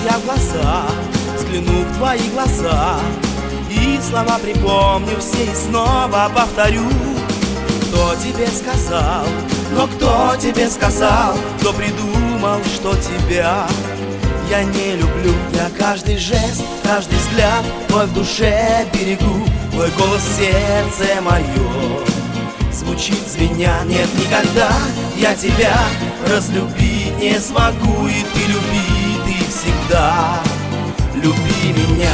я в глаза, взгляну в твои глаза, и слова припомню все и снова повторю. Кто тебе сказал, но кто тебе сказал, кто придумал, что тебя я не люблю? Я каждый жест, каждый взгляд твой в душе берегу, твой голос в сердце мое звучит звеня. Нет, никогда я тебя разлюбить не смогу, и ты люби, ты всегда люби меня.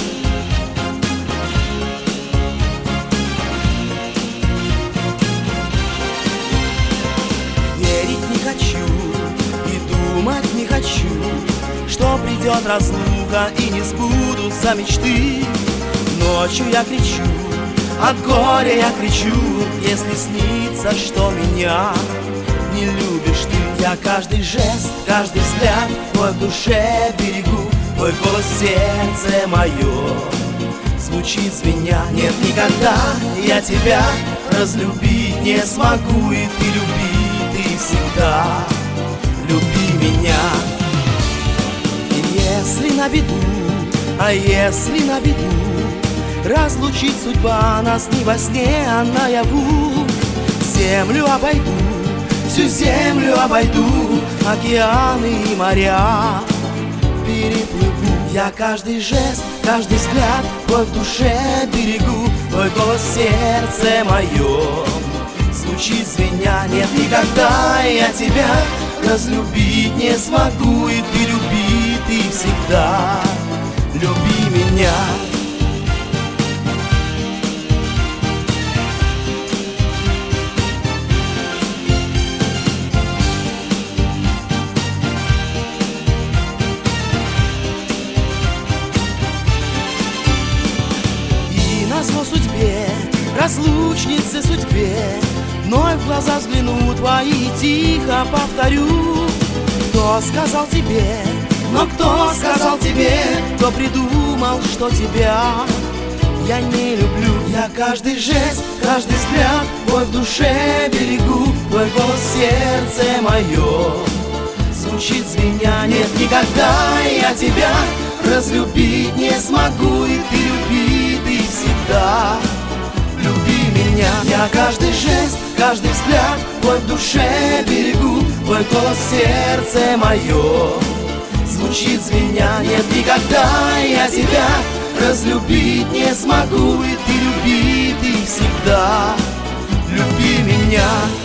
Верить не хочу и думать не хочу, что придет разлука и не сбудутся мечты. Ночью я кричу, от горя я кричу, если снится, что меня не любишь ты. Я каждый жест, каждый взгляд твой в душе берегу, твой голос в сердце мое звучит звеня. Нет, никогда я тебя разлюбить не смогу, и ты люби, ты всегда люби меня. И если на беду, а если на беду разлучит судьба нас не во сне, а наяву, землю обойду, всю землю обойду, океаны и моря переплыву. Я каждый жест, каждый взгляд твой в душе берегу, твой голос в сердце моем звучит звеня. Нет, никогда я тебя разлюбить не смогу, и ты люби, ты всегда люби меня. Назло судьбе, разлучнице судьбе, вновь в глаза взгляну твои и тихо повторю. Кто сказал тебе, но кто сказал тебе, кто придумал, что тебя я не люблю? Я каждый жест, каждый взгляд твой в душе берегу, твой голос в сердце мое звучит звеня. Нет, никогда я тебя разлюбить не смогу, и ты люби, ты всегда люби меня. Я каждый жест, каждый взгляд твой в душе берегу, твой голос в сердце мое звучит звеня. Нет, никогда я тебя разлюбить не смогу, и ты люби, ты всегда люби меня.